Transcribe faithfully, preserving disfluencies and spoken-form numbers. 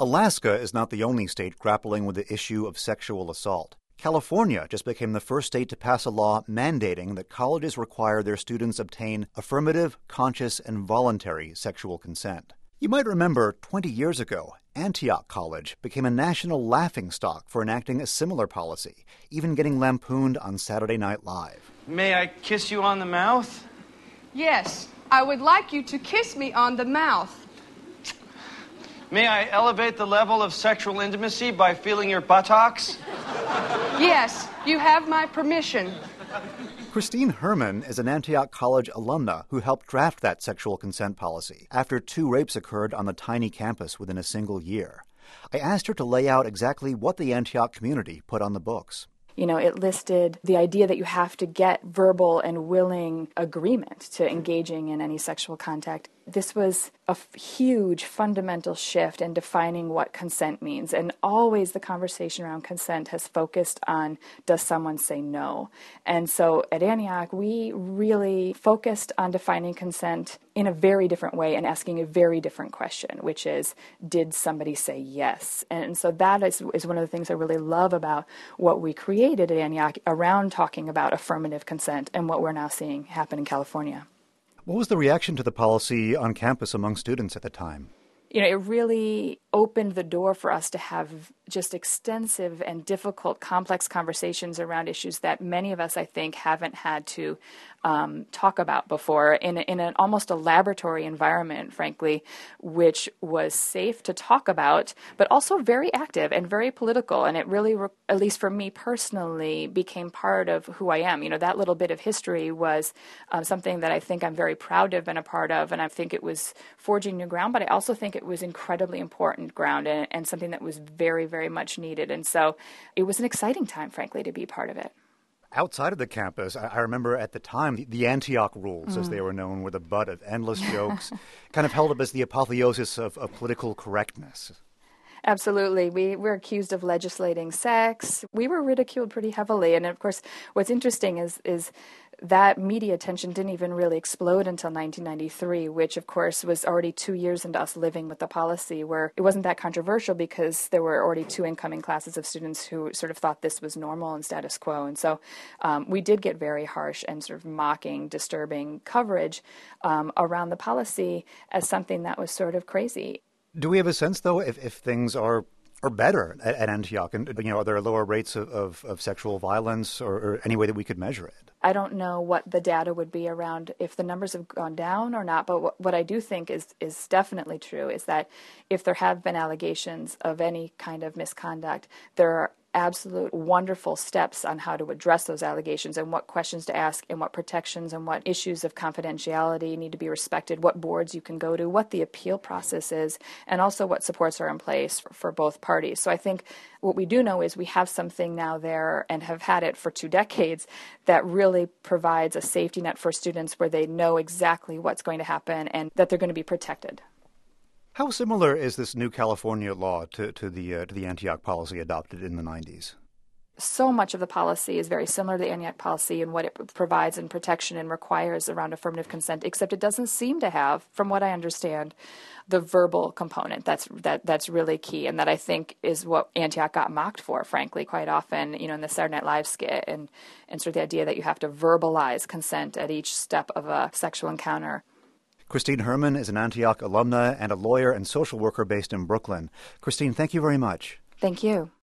Alaska is not the only state grappling with the issue of sexual assault. California just became the first state to pass a law mandating that colleges require their students obtain affirmative, conscious, and voluntary sexual consent. You might remember twenty years ago, Antioch College became a national laughingstock for enacting a similar policy, even getting lampooned on Saturday Night Live. May I kiss you on the mouth? Yes, I would like you to kiss me on the mouth. May I elevate the level of sexual intimacy by feeling your buttocks? Yes, you have my permission. Christine Herman is an Antioch College alumna who helped draft that sexual consent policy after two rapes occurred on the tiny campus within a single year. I asked her to lay out exactly what the Antioch community put on the books. You know, it listed the idea that you have to get verbal and willing agreement to engaging in any sexual contact. This was a f- huge fundamental shift in defining what consent means. And always the conversation around consent has focused on, does someone say no? And so at Antioch, we really focused on defining consent in a very different way and asking a very different question, which is, did somebody say yes? And so that is, is one of the things I really love about what we created at Antioch around talking about affirmative consent and what we're now seeing happen in California. What was the reaction to the policy on campus among students at the time? You know, it really opened the door for us to have just extensive and difficult, complex conversations around issues that many of us, I think, haven't had to um, talk about before in, in an almost a laboratory environment, frankly, which was safe to talk about, but also very active and very political. And it really, at least for me personally, became part of who I am. You know, that little bit of history was um, something that I think I'm very proud of and a part of, and I think it was forging new ground, but I also think it was incredibly important ground and, and something that was very, very much needed. And so it was an exciting time, frankly, to be part of it. Outside of the campus, I remember at the time, the, the Antioch rules, mm. as they were known, were the butt of endless jokes, kind of held up as the apotheosis of, of political correctness. Absolutely. We were accused of legislating sex. We were ridiculed pretty heavily. And of course, what's interesting is is that media attention didn't even really explode until nineteen ninety-three, which of course was already two years into us living with the policy, where it wasn't that controversial because there were already two incoming classes of students who sort of thought this was normal and status quo. And so um, we did get very harsh and sort of mocking, disturbing coverage um, around the policy as something that was sort of crazy. Do we have a sense, though, if, if things are are better at, at Antioch? And, you know, are there lower rates of, of, of sexual violence or, or any way that we could measure it? I don't know what the data would be around if the numbers have gone down or not, but what, what I do think is, is definitely true is that if there have been allegations of any kind of misconduct, there are absolute wonderful steps on how to address those allegations and what questions to ask and what protections and what issues of confidentiality need to be respected, what boards you can go to, what the appeal process is, and also what supports are in place for, for both parties. So I think what we do know is we have something now there and have had it for two decades that really provides a safety net for students where they know exactly what's going to happen and that they're going to be protected. How similar is this new California law to, to the uh, to the Antioch policy adopted in the nineties? So much of the policy is very similar to the Antioch policy and what it provides in protection and requires around affirmative consent, except it doesn't seem to have, from what I understand, the verbal component. That's that that's really key, and that I think is what Antioch got mocked for, frankly, quite often, you know, in the Saturday Night Live skit, and, and sort of the idea that you have to verbalize consent at each step of a sexual encounter. Christine Herman is an Antioch alumna and a lawyer and social worker based in Brooklyn. Christine, thank you very much. Thank you.